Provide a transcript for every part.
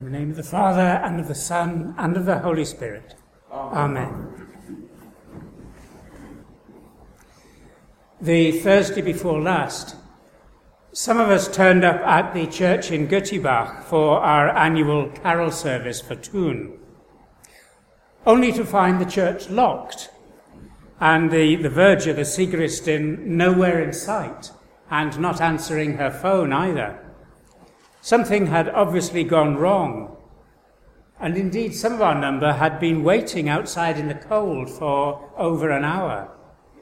In the name of the Father, and of the Son, and of the Holy Spirit. Amen. The Thursday before last, some of us turned up at the church in Göttibach for our annual carol service for Thun, only to find the church locked and the verger, the Sigristin, nowhere in sight and not answering her phone either. Something had obviously gone wrong, and indeed some of our number had been waiting outside in the cold for over an hour.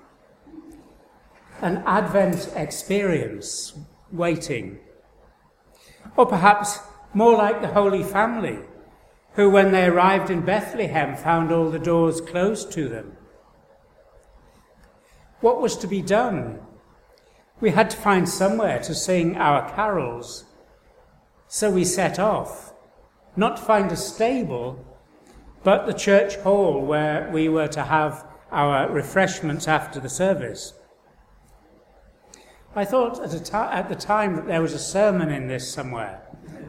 An Advent experience, waiting. Or perhaps more like the Holy Family, who when they arrived in Bethlehem found all the doors closed to them. What was to be done? We had to find somewhere to sing our carols. So we set off, not to find a stable, but the church hall where we were to have our refreshments after the service. I thought at the time that there was a sermon in this somewhere.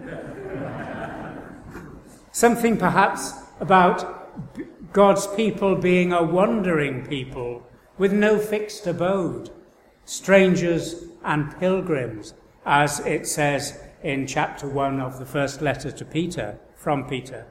Something perhaps about God's people being a wandering people with no fixed abode, strangers and pilgrims, as it says in chapter 1 of the first letter to Peter, from Peter.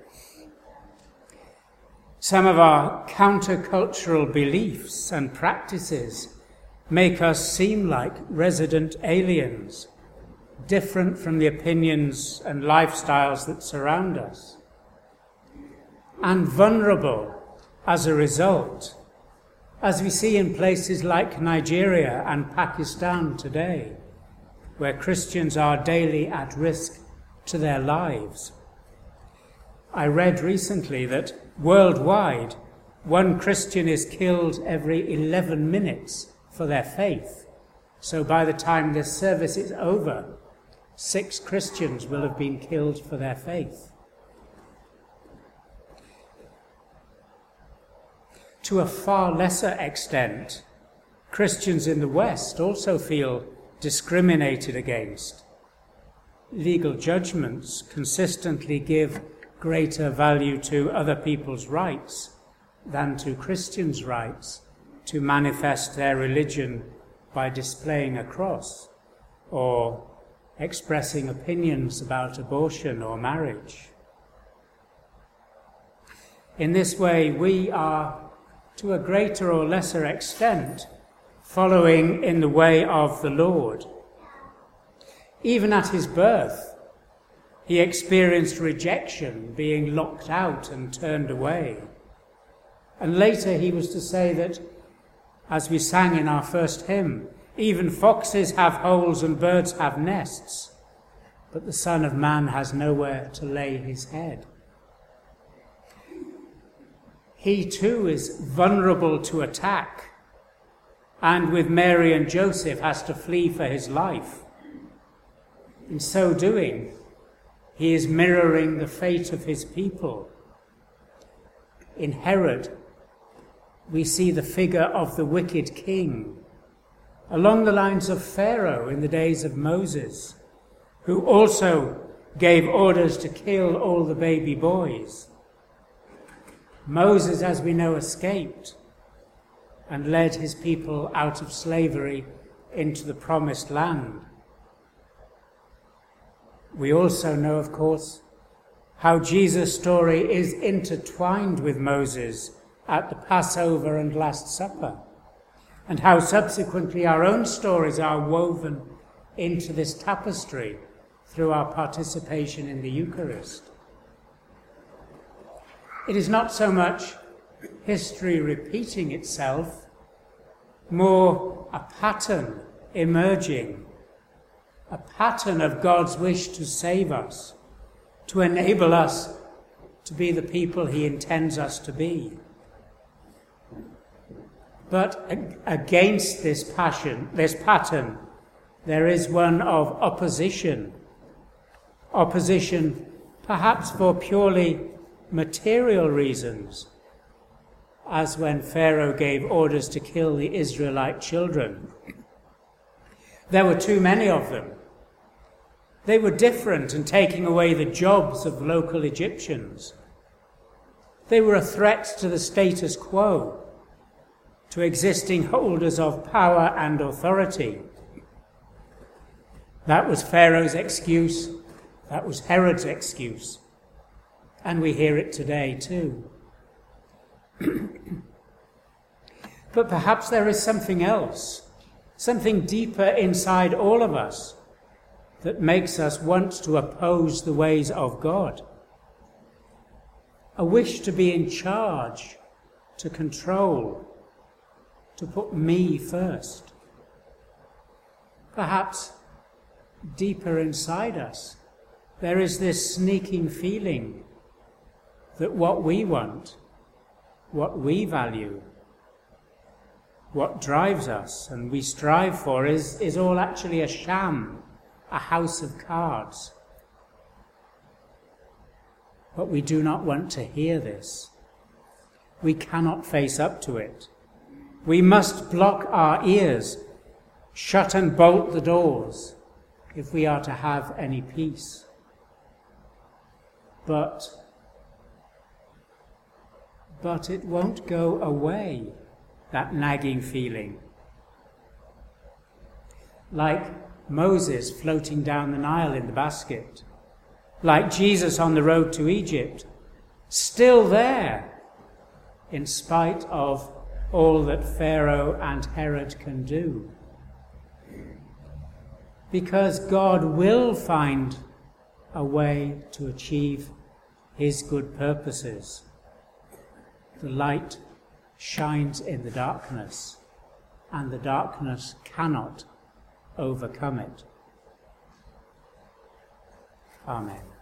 Some of our countercultural beliefs and practices make us seem like resident aliens, different from the opinions and lifestyles that surround us, and vulnerable as a result, as we see in places like Nigeria and Pakistan today, where Christians are daily at risk to their lives. I read recently that worldwide, one Christian is killed every 11 minutes for their faith. So by the time this service is over, 6 Christians will have been killed for their faith. To a far lesser extent, Christians in the West also feel discriminated against. Legal judgments consistently give greater value to other people's rights than to Christians' rights to manifest their religion by displaying a cross or expressing opinions about abortion or marriage. In this way, we are, to a greater or lesser extent, following in the way of the Lord. Even at his birth, he experienced rejection, being locked out and turned away. And later he was to say that, as we sang in our first hymn, even foxes have holes and birds have nests, but the Son of Man has nowhere to lay his head. He too is vulnerable to attack, and with Mary and Joseph has to flee for his life. In so doing, he is mirroring the fate of his people. In Herod, we see the figure of the wicked king, along the lines of Pharaoh in the days of Moses, who also gave orders to kill all the baby boys. Moses, as we know, escaped and led his people out of slavery into the promised land. We also know, of course, how Jesus' story is intertwined with Moses at the Passover and Last Supper, and how subsequently our own stories are woven into this tapestry through our participation in the Eucharist. It is not so much history repeating itself, more a pattern emerging, a pattern of God's wish to save us, to enable us to be the people he intends us to be. But against this pattern, there is one of opposition. Opposition perhaps for purely material reasons, as when Pharaoh gave orders to kill the Israelite children. There were too many of them. They were different and taking away the jobs of local Egyptians. They were a threat to the status quo, to existing holders of power and authority. That was Pharaoh's excuse. That was Herod's excuse. And we hear it today too. But perhaps there is something else, something deeper inside all of us that makes us want to oppose the ways of God. A wish to be in charge, to control, to put me first. Perhaps deeper inside us, there is this sneaking feeling that what we want, what we value, what drives us and we strive for is all actually a sham, a house of cards. But we do not want to hear this. We cannot face up to it. We must block our ears, shut and bolt the doors, if we are to have any peace. But it won't go away, that nagging feeling. Like Moses floating down the Nile in the basket, like Jesus on the road to Egypt, still there, in spite of all that Pharaoh and Herod can do. Because God will find a way to achieve his good purposes. The light shines in the darkness, and the darkness cannot overcome it. Amen.